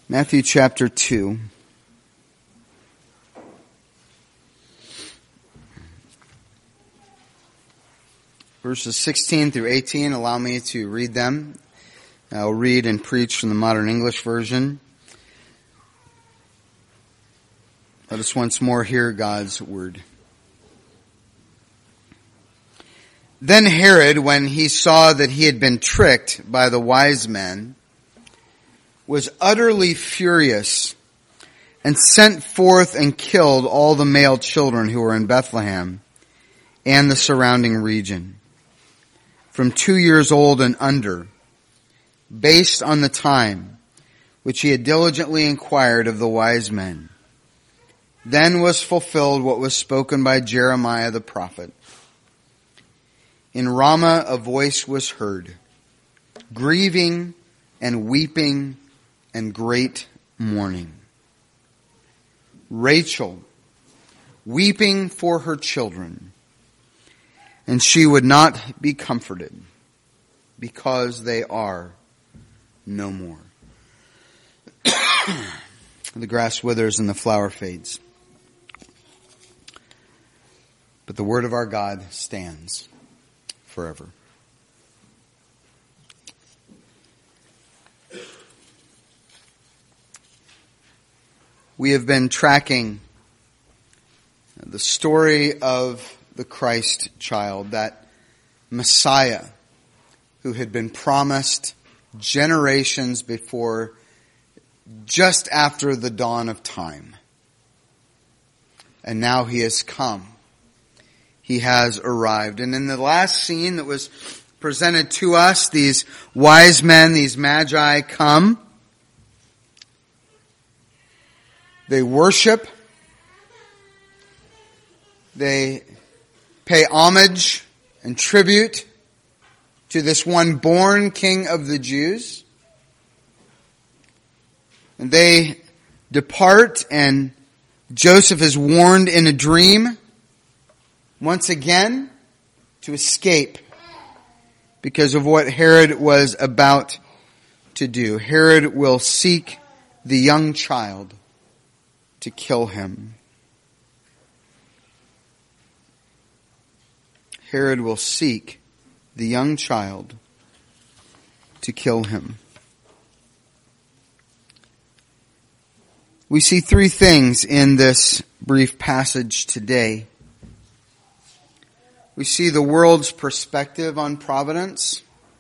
Matthew chapter 2. Verses 16 through 18, allow me to read them. I'll read and preach from the Modern English Version. Let us once more hear God's word. Then Herod, when he saw that he had been tricked by the wise men, was utterly furious and sent forth and killed all the male children who were in Bethlehem and the surrounding region, from 2 years old and under, based on the time which he had diligently inquired of the wise men. Then was fulfilled what was spoken by Jeremiah the prophet. In Ramah a voice was heard, grieving and weeping and great mourning. Rachel, weeping for her children, and she would not be comforted, because they are no more. The grass withers and the flower fades, but the word of our God stands forever. We have been tracking the story of the Christ child, that Messiah who had been promised generations before, just after the dawn of time. And now he has come. He has arrived. And in the last scene that was presented to us, these wise men, these magi come. They worship. They pay homage and tribute to this one born King of the Jews. And they depart, and Joseph is warned in a dream once again to escape because of what Herod was about to do. Herod will seek the young child to kill him. Herod will seek the young child to kill him. We see three things in this brief passage today. We see the world's perspective on providence.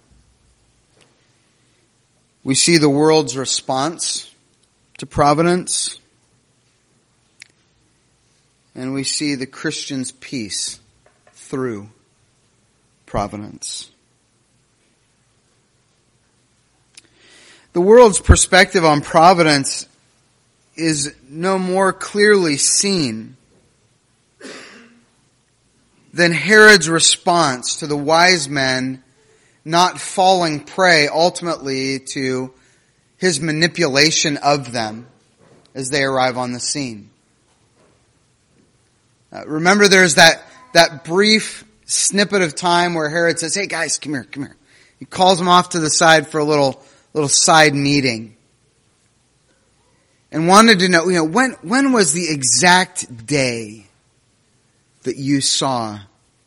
We see the world's response to providence. And we see the Christian's peace through providence. The world's perspective on providence is no more clearly seen than Herod's response to the wise men not falling prey ultimately to his manipulation of them as they arrive on the scene. Remember, there's that brief snippet of time where Herod says, "Hey guys, come here. He calls them off to the side for a little side meeting. And wanted to know, when was the exact day that you saw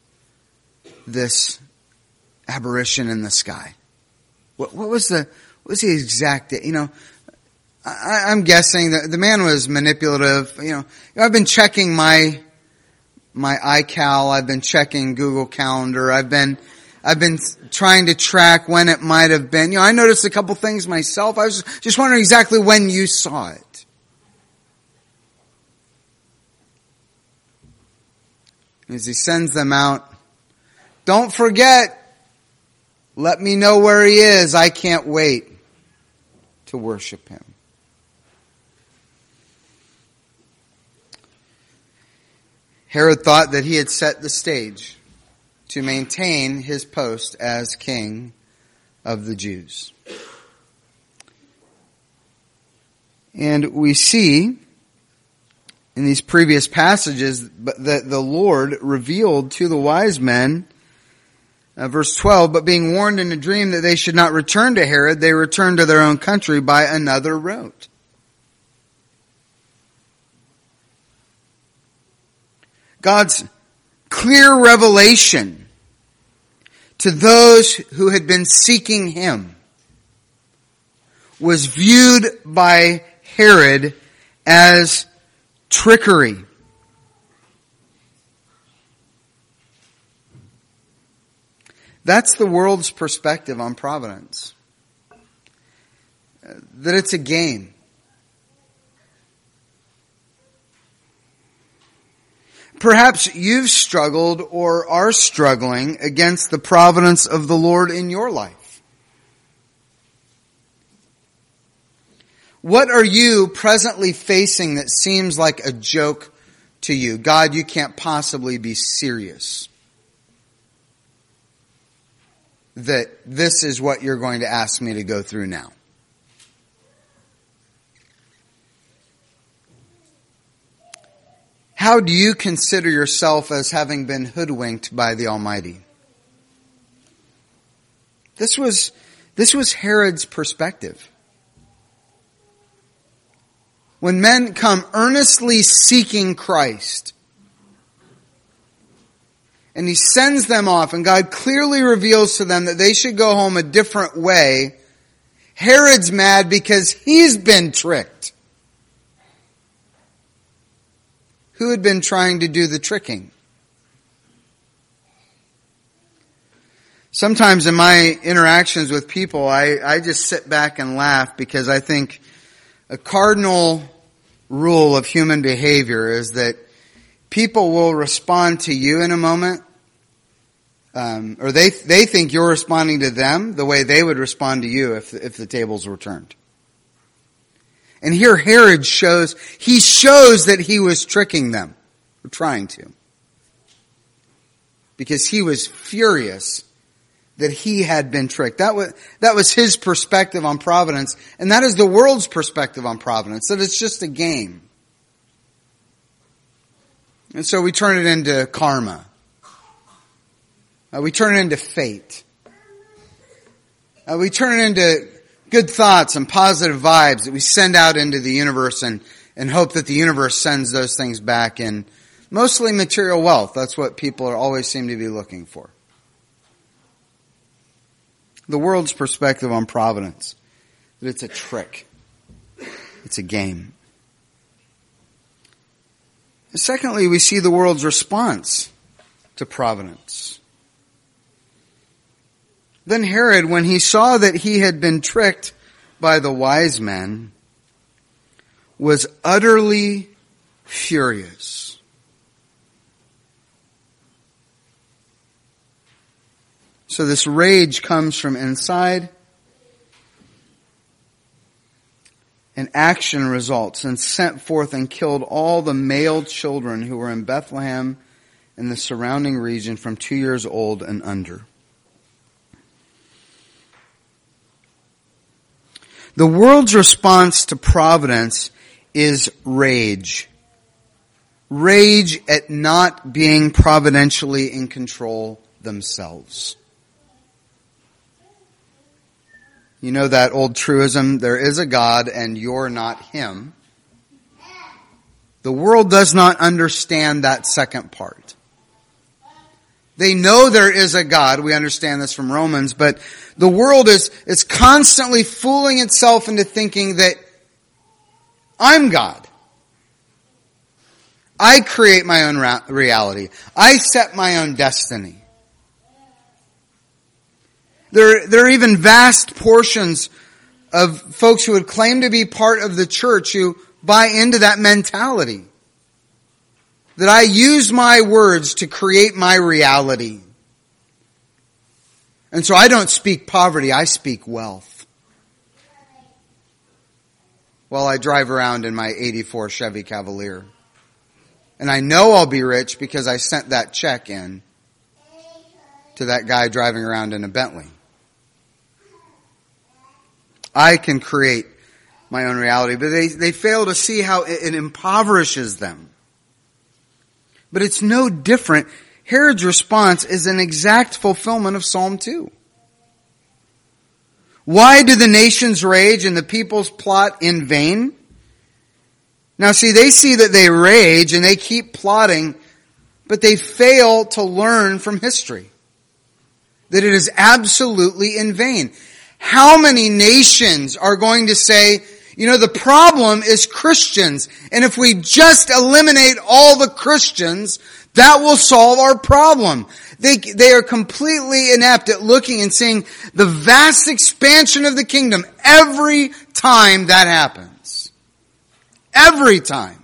this apparition in the sky? What was the exact day? I'm guessing that the man was manipulative. I've been checking my iCal. I've been checking Google Calendar. I've been trying to track when it might have been. I noticed a couple things myself. I was just wondering exactly when you saw it. As he sends them out, don't forget, let me know where he is. I can't wait to worship him. Herod thought that he had set the stage to maintain his post as king of the Jews. And we see in these previous passages that the Lord revealed to the wise men, verse 12, but being warned in a dream that they should not return to Herod, they returned to their own country by another route. God's clear revelation to those who had been seeking him was viewed by Herod as trickery. That's the world's perspective on providence. That it's a game. Perhaps you've struggled or are struggling against the providence of the Lord in your life. What are you presently facing that seems like a joke to you? God, you can't possibly be serious that this is what you're going to ask me to go through now. How do you consider yourself as having been hoodwinked by the Almighty? This was Herod's perspective. When men come earnestly seeking Christ, and he sends them off, and God clearly reveals to them that they should go home a different way, Herod's mad because he's been tricked. Who had been trying to do the tricking? Sometimes in my interactions with people, I just sit back and laugh because I think a cardinal rule of human behavior is that people will respond to you in a moment, or they think you're responding to them the way they would respond to you if the tables were turned. And here Herod shows that he was tricking them, or trying to. Because he was furious that he had been tricked. That was his perspective on providence, and that is the world's perspective on providence, that it's just a game. And so we turn it into karma. We turn it into fate. We turn it into good thoughts and positive vibes that we send out into the universe and hope that the universe sends those things back in mostly material wealth. That's what people always seem to be looking for. The world's perspective on providence, that it's a trick. It's a game. And secondly, we see the world's response to providence. Then Herod, when he saw that he had been tricked by the wise men, was utterly furious. So this rage comes from inside, and action results, and sent forth and killed all the male children who were in Bethlehem and the surrounding region from 2 years old and under. The world's response to providence is rage. Rage at not being providentially in control themselves. You know that old truism, there is a God and you're not him. The world does not understand that second part. They know there is a God. We understand this from Romans, but the world is constantly fooling itself into thinking that I'm God. I create my own reality. I set my own destiny. There are even vast portions of folks who would claim to be part of the church who buy into that mentality. That I use my words to create my reality. And so I don't speak poverty, I speak wealth. While I drive around in my 84 Chevy Cavalier. And I know I'll be rich because I sent that check in to that guy driving around in a Bentley. I can create my own reality, but they fail to see how it impoverishes them. But it's no different. Herod's response is an exact fulfillment of Psalm 2. Why do the nations rage and the peoples plot in vain? Now see, they see that they rage and they keep plotting but they fail to learn from history that it is absolutely in vain. How many nations are going to say, the problem is Christians, and if we just eliminate all the Christians, that will solve our problem. They are completely inept at looking and seeing the vast expansion of the kingdom every time that happens. Every time.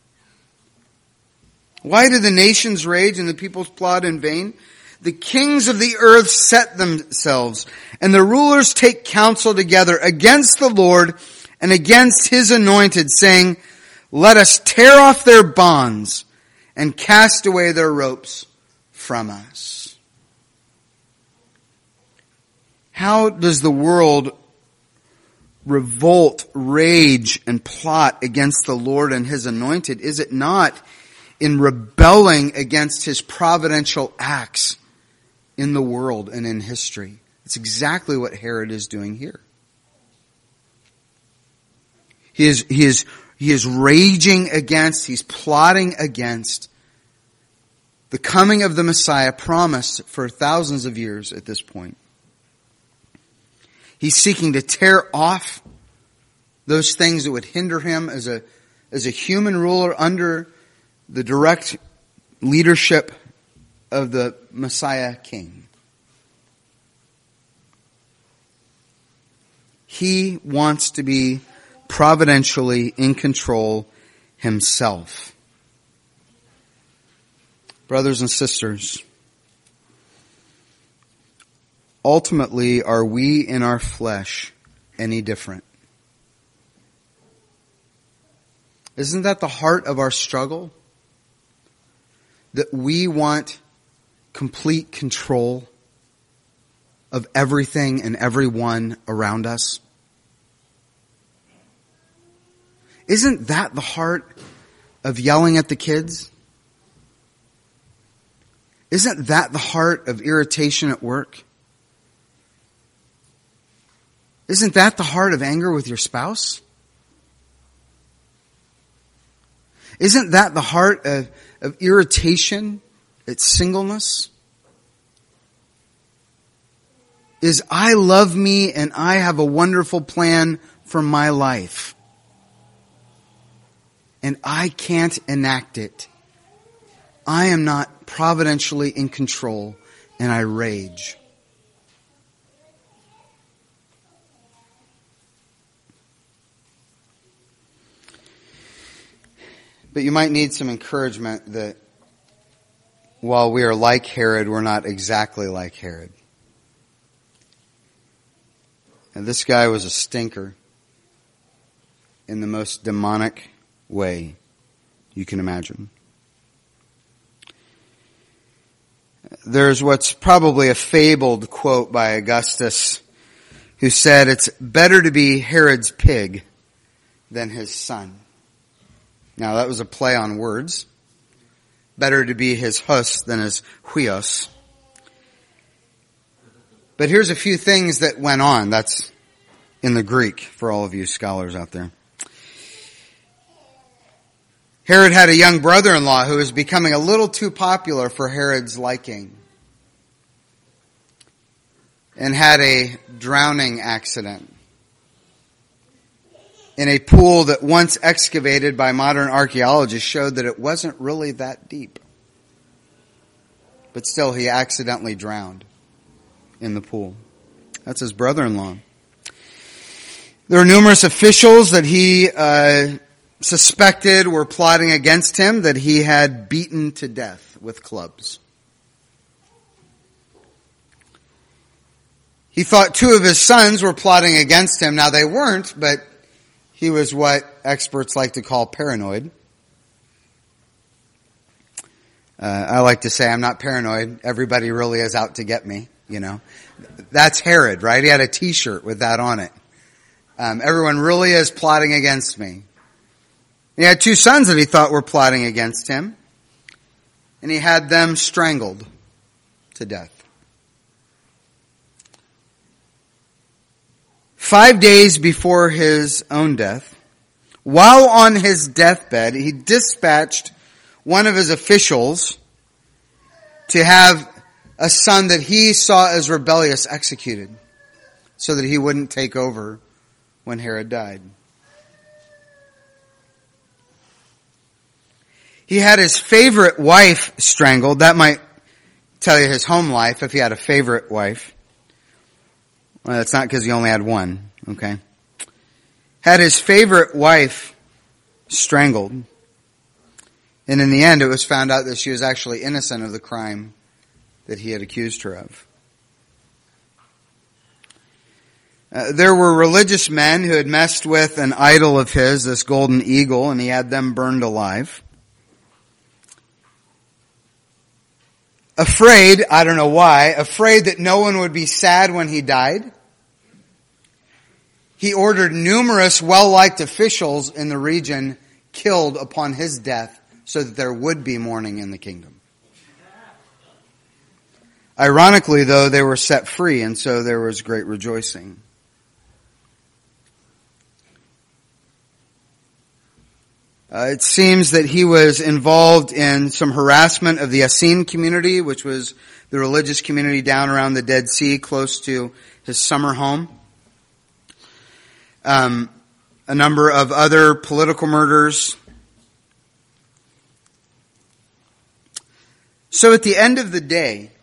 Why do the nations rage and the peoples plot in vain? The kings of the earth set themselves, and the rulers take counsel together against the Lord and against his anointed, saying, let us tear off their bonds and cast away their ropes from us. How does the world revolt, rage, and plot against the Lord and his anointed? Is it not in rebelling against his providential acts in the world and in history? It's exactly what Herod is doing here. He is raging against, he's plotting against the coming of the Messiah promised for thousands of years at this point. He's seeking to tear off those things that would hinder him as a human ruler under the direct leadership of the Messiah King. He wants to be providentially in control himself. Brothers and sisters, ultimately, are we in our flesh any different? Isn't that the heart of our struggle? That we want complete control of everything and everyone around us? Isn't that the heart of yelling at the kids? Isn't that the heart of irritation at work? Isn't that the heart of anger with your spouse? Isn't that the heart of irritation at singleness? Is I love me and I have a wonderful plan for my life, and I can't enact it. I am not providentially in control, and I rage. But you might need some encouragement that while we are like Herod, we're not exactly like Herod. And this guy was a stinker in the most demonic way you can imagine. There's what's probably a fabled quote by Augustus, who said, it's better to be Herod's pig than his son. Now that was a play on words. Better to be his hus than his huios. But here's a few things that went on. That's in the Greek for all of you scholars out there. Herod had a young brother-in-law who was becoming a little too popular for Herod's liking, and had a drowning accident in a pool that once excavated by modern archaeologists showed that it wasn't really that deep. But still, he accidentally drowned in the pool. That's his brother-in-law. There are numerous officials that he suspected were plotting against him, that he had beaten to death with clubs. He thought two of his sons were plotting against him. Now they weren't, but he was what experts like to call paranoid. I like to say I'm not paranoid. Everybody really is out to get me, That's Herod, right? He had a t-shirt with that on it. Everyone really is plotting against me. He had two sons that he thought were plotting against him, and he had them strangled to death. 5 days before his own death, while on his deathbed, he dispatched one of his officials to have a son that he saw as rebellious executed so that he wouldn't take over when Herod died. He had his favorite wife strangled. That might tell you his home life if he had a favorite wife. Well, that's not because he only had one, okay? Had his favorite wife strangled. And in the end, it was found out that she was actually innocent of the crime that he had accused her of. There were religious men who had messed with an idol of his, this golden eagle, and he had them burned alive. Afraid, I don't know why, afraid that no one would be sad when he died, he ordered numerous well-liked officials in the region killed upon his death so that there would be mourning in the kingdom. Ironically, though, they were set free, and so there was great rejoicing. It seems that he was involved in some harassment of the Essene community, which was the religious community down around the Dead Sea, close to his summer home. A number of other political murders. So at the end of the day,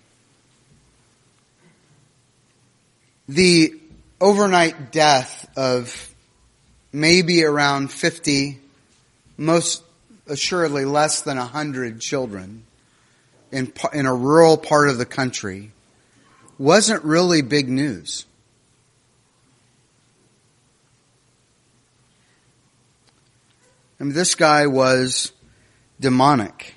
the overnight death of maybe around 50, most assuredly less than 100 children in a rural part of the country wasn't really big news. I mean, this guy was demonic.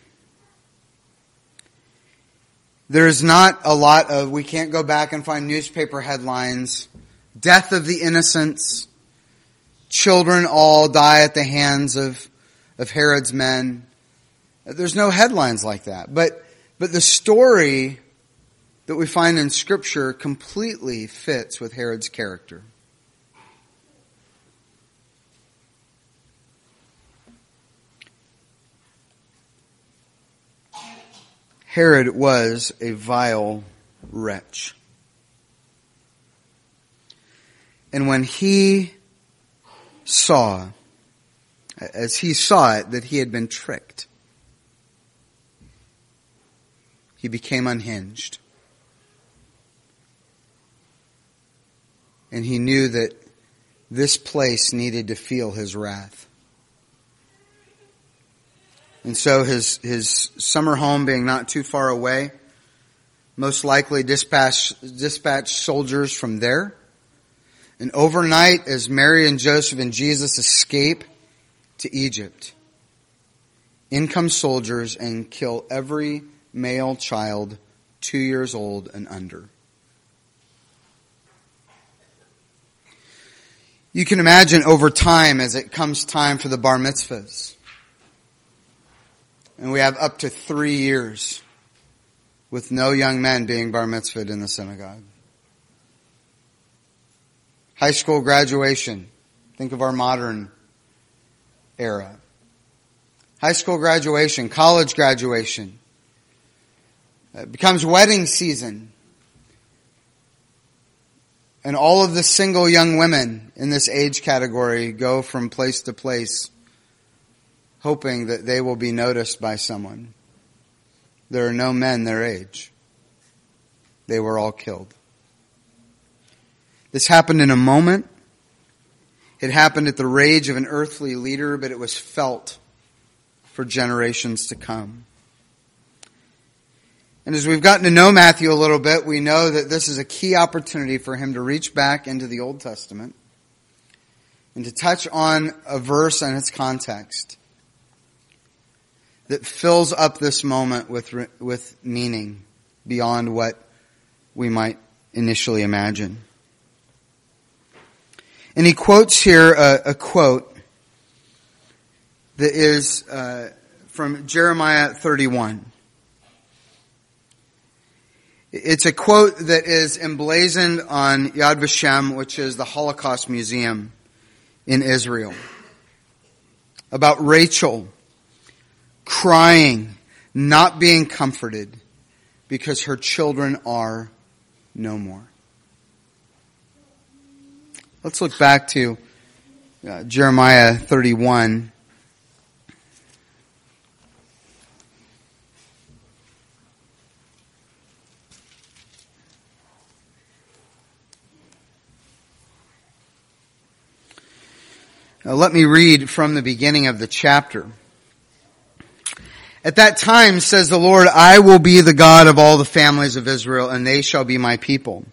There's not a lot of, we can't go back and find newspaper headlines, death of the innocents, children all die at the hands of Herod's men. There's no headlines like that. But the story that we find in Scripture completely fits with Herod's character. Herod was a vile wretch. And when he saw, as he saw it, that he had been tricked, he became unhinged. And he knew that this place needed to feel his wrath. And so his summer home being not too far away, most likely dispatched soldiers from there. And overnight, as Mary and Joseph and Jesus escape to Egypt, in come soldiers and kill every male child 2 years old and under. You can imagine over time, as it comes time for the bar mitzvahs, and we have up to 3 years with no young men being bar mitzvahed in the synagogue. High school graduation. Think of our modern era. High school graduation, college graduation. It becomes wedding season. And all of the single young women in this age category go from place to place hoping that they will be noticed by someone. There are no men their age. They were all killed. This happened in a moment. It happened at the rage of an earthly leader, but it was felt for generations to come. And as we've gotten to know Matthew a little bit, we know that this is a key opportunity for him to reach back into the Old Testament and to touch on a verse and its context that fills up this moment with meaning beyond what we might initially imagine. And he quotes here a quote that is from Jeremiah 31. It's a quote that is emblazoned on Yad Vashem, which is the Holocaust Museum in Israel, about Rachel crying, not being comforted, because her children are no more. Let's look back to Jeremiah 31. Now, let me read from the beginning of the chapter. At that time, says the Lord, I will be the God of all the families of Israel, and they shall be my people.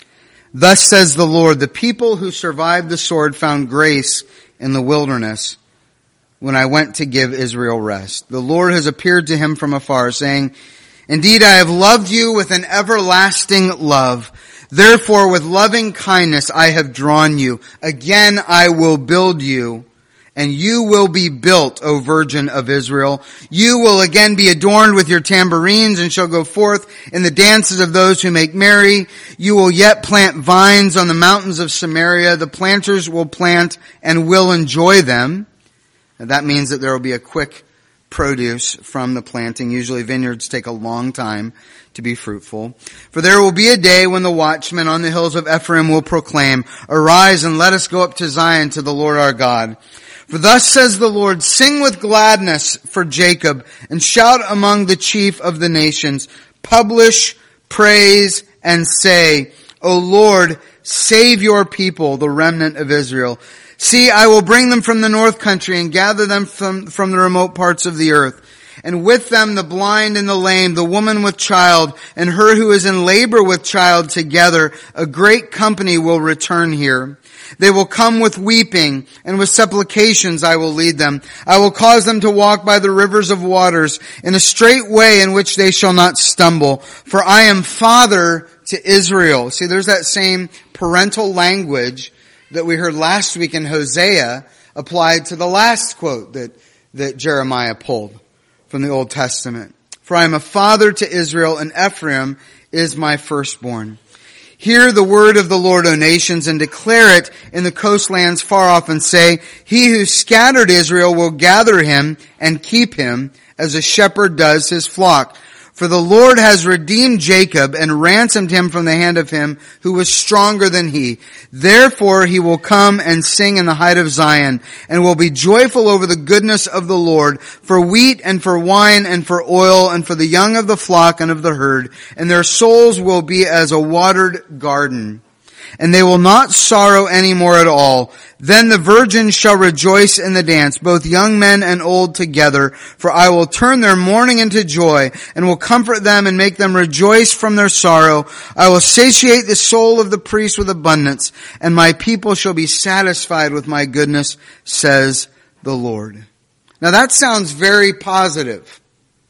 Thus says the Lord, the people who survived the sword found grace in the wilderness when I went to give Israel rest. The Lord has appeared to him from afar, saying, indeed, I have loved you with an everlasting love. Therefore, with loving kindness I have drawn you. Again I will build you, and you will be built, O Virgin of Israel. You will again be adorned with your tambourines and shall go forth in the dances of those who make merry. You will yet plant vines on the mountains of Samaria. The planters will plant and will enjoy them. And that means that there will be a quick produce from the planting. Usually vineyards take a long time to be fruitful. For there will be a day when the watchmen on the hills of Ephraim will proclaim, arise and let us go up to Zion to the Lord our God. For thus says the Lord, sing with gladness for Jacob and shout among the chief of the nations. Publish praise and say, O Lord, save your people, the remnant of Israel. See, I will bring them from the north country and gather them from the remote parts of the earth. And with them the blind and the lame, the woman with child, and her who is in labor with child together. A great company will return here. They will come with weeping, and with supplications I will lead them. I will cause them to walk by the rivers of waters in a straight way in which they shall not stumble. For I am father to Israel. See, there's that same parental language that we heard last week in Hosea applied to the last quote that Jeremiah pulled from the Old Testament. For I am a father to Israel, and Ephraim is my firstborn. Hear the word of the Lord, O nations, and declare it in the coastlands far off, and say, he who scattered Israel will gather him and keep him as a shepherd does his flock. For the Lord has redeemed Jacob and ransomed him from the hand of him who was stronger than he. Therefore he will come and sing in the height of Zion, and will be joyful over the goodness of the Lord, for wheat and for wine and for oil and for the young of the flock and of the herd. And their souls will be as a watered garden, and they will not sorrow any more at all. Then the virgins shall rejoice in the dance, both young men and old together. For I will turn their mourning into joy, and will comfort them and make them rejoice from their sorrow. I will satiate the soul of the priest with abundance, and my people shall be satisfied with my goodness, says the Lord. Now that sounds very positive.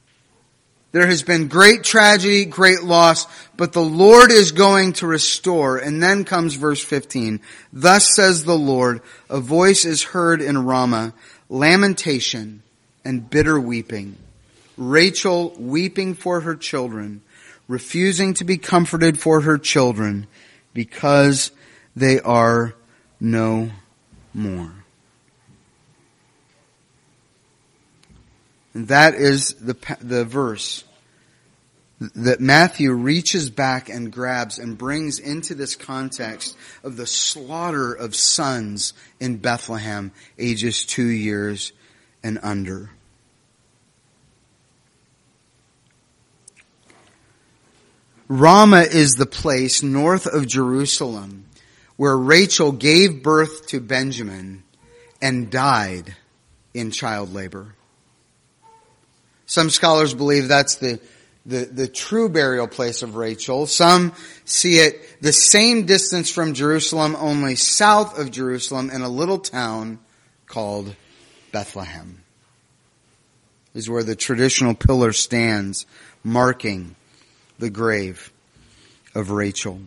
There has been great tragedy, great loss, but the Lord is going to restore. And then comes verse 15. Thus says the Lord, a voice is heard in Ramah, lamentation and bitter weeping. Rachel weeping for her children, refusing to be comforted for her children, because they are no more. And that is the verse that Matthew reaches back and grabs and brings into this context of the slaughter of sons in Bethlehem, ages 2 years and under. Ramah is the place north of Jerusalem where Rachel gave birth to Benjamin and died in child labor. Some scholars believe that's the true burial place of Rachel. Some see it the same distance from Jerusalem, only south of Jerusalem, in a little town called Bethlehem. This is where the traditional pillar stands, marking the grave of Rachel.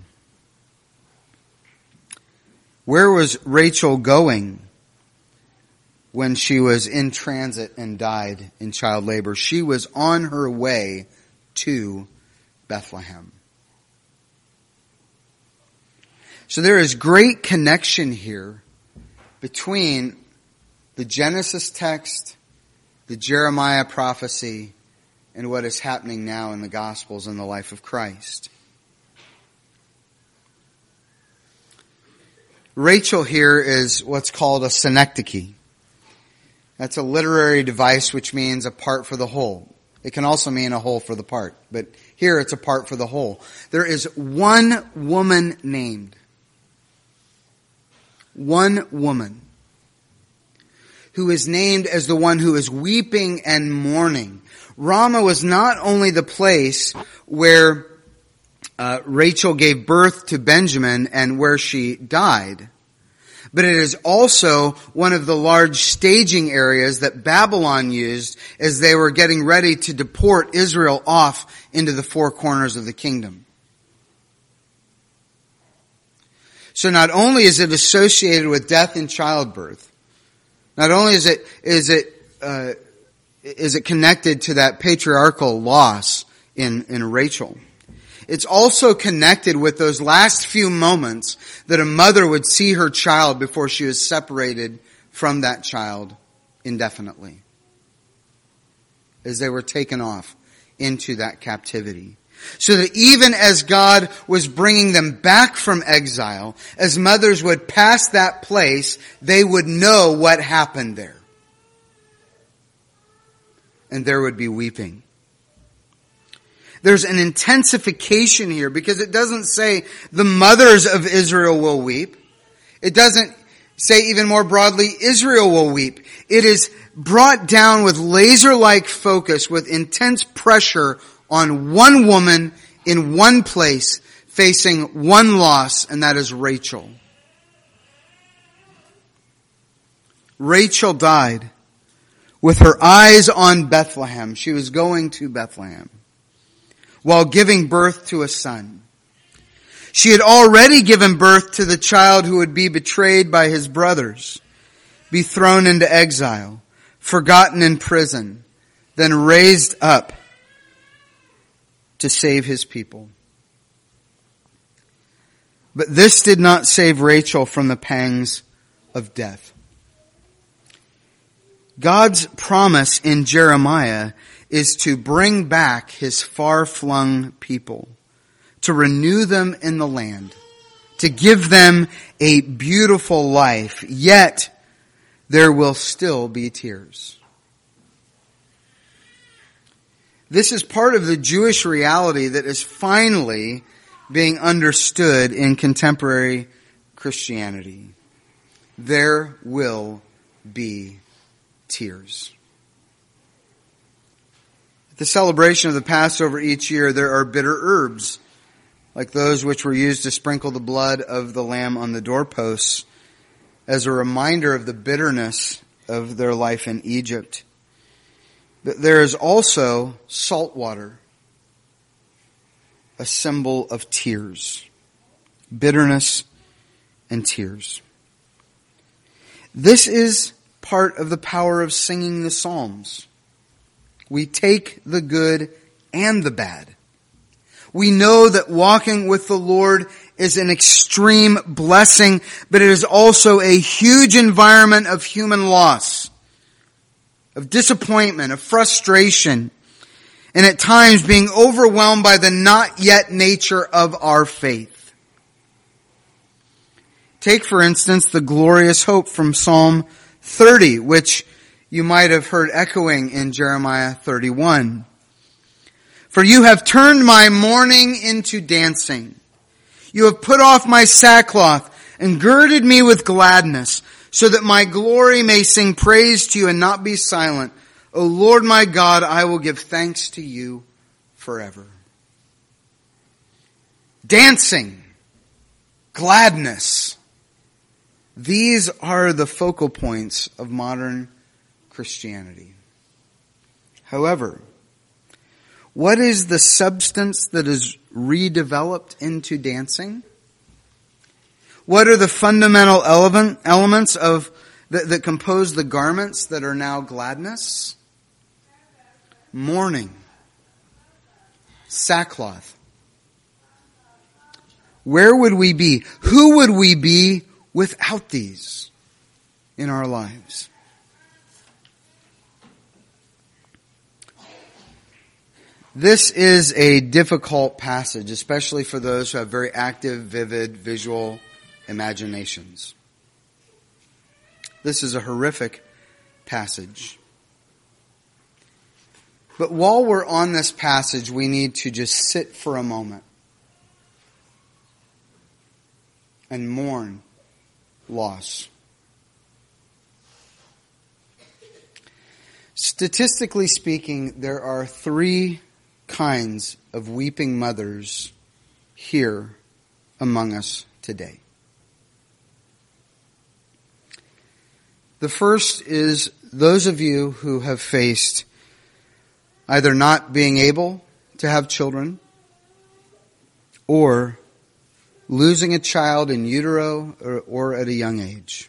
Where was Rachel going when she was in transit and died in child labor? She was on her way to Bethlehem. So there is great connection here between the Genesis text, the Jeremiah prophecy, and what is happening now in the Gospels and the life of Christ. Rachel here is what's called a synecdoche. That's a literary device which means a part for the whole. It can also mean a whole for the part, but here it's a part for the whole. There is one woman named. One woman who is named as the one who is weeping and mourning. Ramah was not only the place where Rachel gave birth to Benjamin and where she died, but it is also one of the large staging areas that Babylon used as they were getting ready to deport Israel off into the four corners of the kingdom. So not only is it associated with death and childbirth, not only is it connected to that patriarchal loss in Rachel, it's also connected with those last few moments that a mother would see her child before she was separated from that child indefinitely, as they were taken off into that captivity. So that even as God was bringing them back from exile, as mothers would pass that place, they would know what happened there. And there would be weeping. There's an intensification here because it doesn't say the mothers of Israel will weep. It doesn't say even more broadly, Israel will weep. It is brought down with laser-like focus, with intense pressure on one woman in one place, facing one loss, and that is Rachel. Rachel died with her eyes on Bethlehem. She was going to Bethlehem while giving birth to a son. She had already given birth to the child who would be betrayed by his brothers, be thrown into exile, forgotten in prison, then raised up to save his people. But this did not save Rachel from the pangs of death. God's promise in Jeremiah is to bring back his far-flung people, to renew them in the land, to give them a beautiful life, yet there will still be tears. This is part of the Jewish reality that is finally being understood in contemporary Christianity. There will be tears. At the celebration of the Passover each year, there are bitter herbs, like those which were used to sprinkle the blood of the lamb on the doorposts, as a reminder of the bitterness of their life in Egypt. But there is also salt water, a symbol of tears, bitterness and tears. This is part of the power of singing the Psalms. We take the good and the bad. We know that walking with the Lord is an extreme blessing, but it is also a huge environment of human loss, of disappointment, of frustration, and at times being overwhelmed by the not yet nature of our faith. Take, for instance, the glorious hope from Psalm 30, which you might have heard echoing in Jeremiah 31. For you have turned my mourning into dancing. You have put off my sackcloth and girded me with gladness, so that my glory may sing praise to you and not be silent. O Lord my God, I will give thanks to you forever. Dancing, gladness. These are the focal points of modern Christianity. However, what is the substance that is redeveloped into dancing? What are the fundamental elements that compose the garments that are now gladness? Mourning, sackcloth. Where would we be? Who would we be without these in our lives? This is a difficult passage, especially for those who have very active, vivid, visual imaginations. This is a horrific passage. But while we're on this passage, we need to just sit for a moment and mourn loss. Statistically speaking, there are 3 kinds of weeping mothers here among us today. The first is those of you who have faced either not being able to have children or losing a child in utero or at a young age.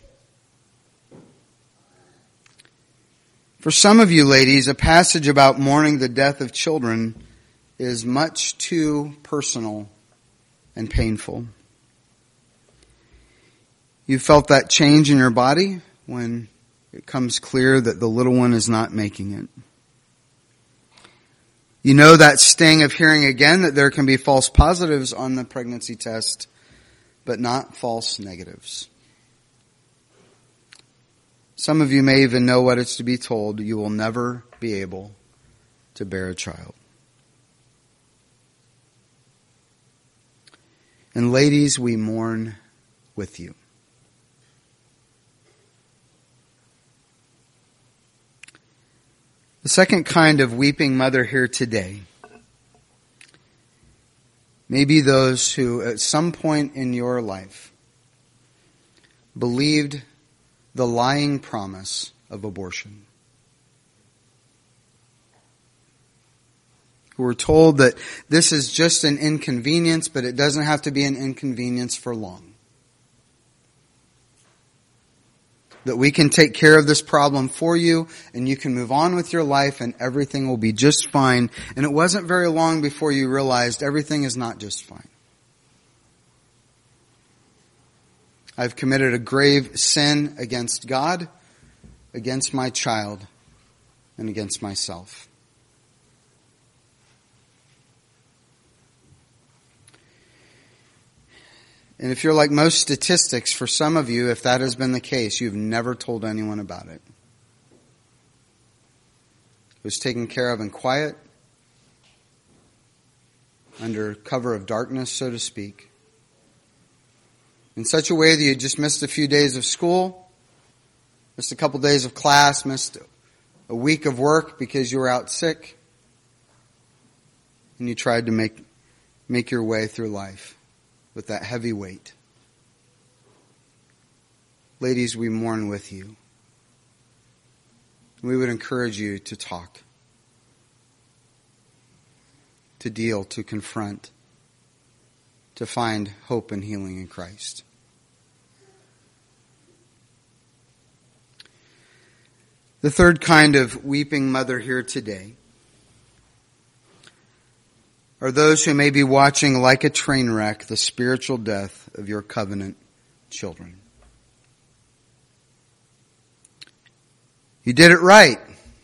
For some of you ladies, a passage about mourning the death of children is much too personal and painful. You felt that change in your body when it comes clear that the little one is not making it. You know that sting of hearing again that there can be false positives on the pregnancy test, but not false negatives. Some of you may even know what it's to be told: you will never be able to bear a child. And ladies, we mourn with you. The second kind of weeping mother here today may be those who at some point in your life believed the lying promise of abortion. Who were told that this is just an inconvenience, but it doesn't have to be an inconvenience for long. That we can take care of this problem for you and you can move on with your life and everything will be just fine. And it wasn't very long before you realized everything is not just fine. I've committed a grave sin against God, against my child, and against myself. And if you're like most statistics, for some of you, if that has been the case, you've never told anyone about it. It was taken care of in quiet, under cover of darkness, so to speak. In such a way that you just missed a few days of school, missed a couple days of class, missed a week of work because you were out sick, and you tried to make your way through life with that heavy weight. Ladies, we mourn with you. We would encourage you to talk, to deal, to confront, to find hope and healing in Christ. The third kind of weeping mother here today are those who may be watching like a train wreck the spiritual death of your covenant children. You did it right.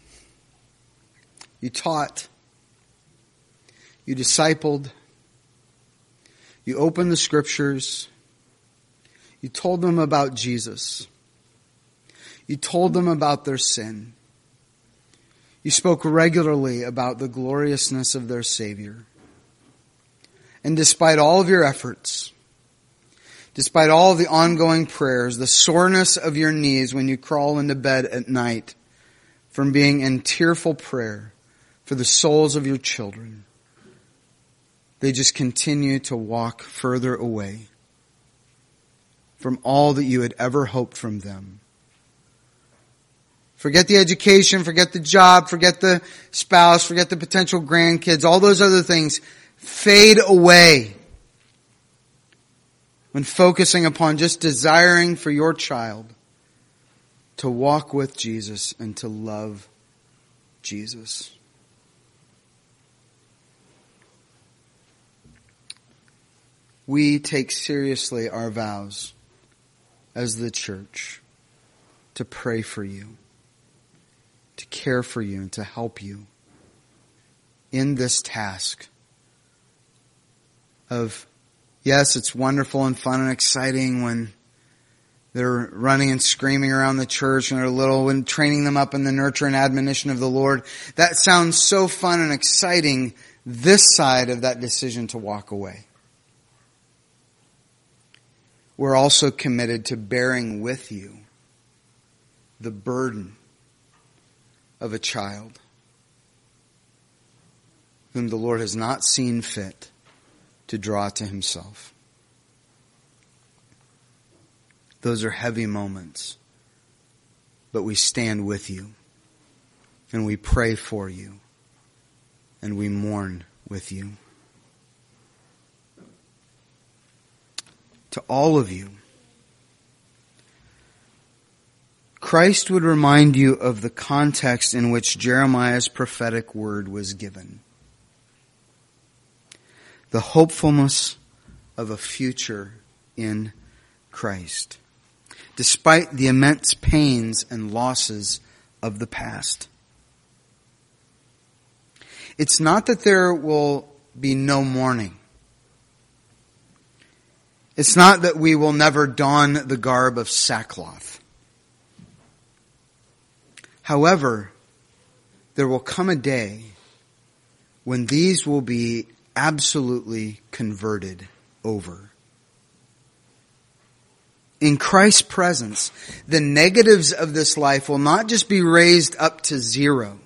You taught. You discipled. You opened the scriptures. You told them about Jesus. You told them about their sin. You spoke regularly about the gloriousness of their Savior. And despite all of your efforts, despite all of the ongoing prayers, the soreness of your knees when you crawl into bed at night from being in tearful prayer for the souls of your children, they just continue to walk further away from all that you had ever hoped from them. Forget the education, forget the job, forget the spouse, forget the potential grandkids, all those other things fade away when focusing upon just desiring for your child to walk with Jesus and to love Jesus. We take seriously our vows as the church to pray for you, to care for you, and to help you. in this task of, yes, it's wonderful and fun and exciting when they're running and screaming around the church and they're little, and training them up in the nurture and admonition of the Lord. That sounds so fun and exciting, this side of that decision to walk away. We're also committed to bearing with you the burden of a child whom the Lord has not seen fit to draw to himself. Those are heavy moments, but we stand with you, and we pray for you, and we mourn with you. To all of you, Christ would remind you of the context in which Jeremiah's prophetic word was given. The hopefulness of a future in Christ, despite the immense pains and losses of the past. It's not that there will be no mourning. It's not that we will never don the garb of sackcloth. However, there will come a day when these will be absolutely converted over. In Christ's presence, the negatives of this life will not just be raised up to zero.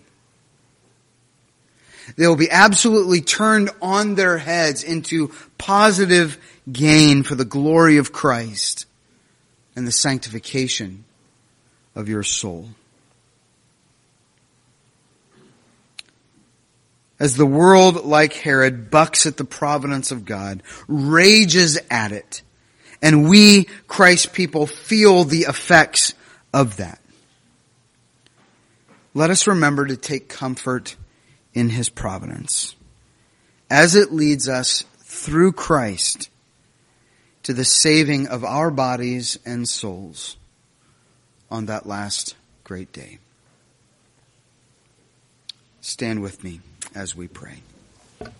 They will be absolutely turned on their heads into positive gain for the glory of Christ and the sanctification of your soul. As the world, like Herod, bucks at the providence of God, rages at it, and we, Christ's people, feel the effects of that, let us remember to take comfort in His providence as it leads us through Christ to the saving of our bodies and souls on that last great day. Stand with me as we pray.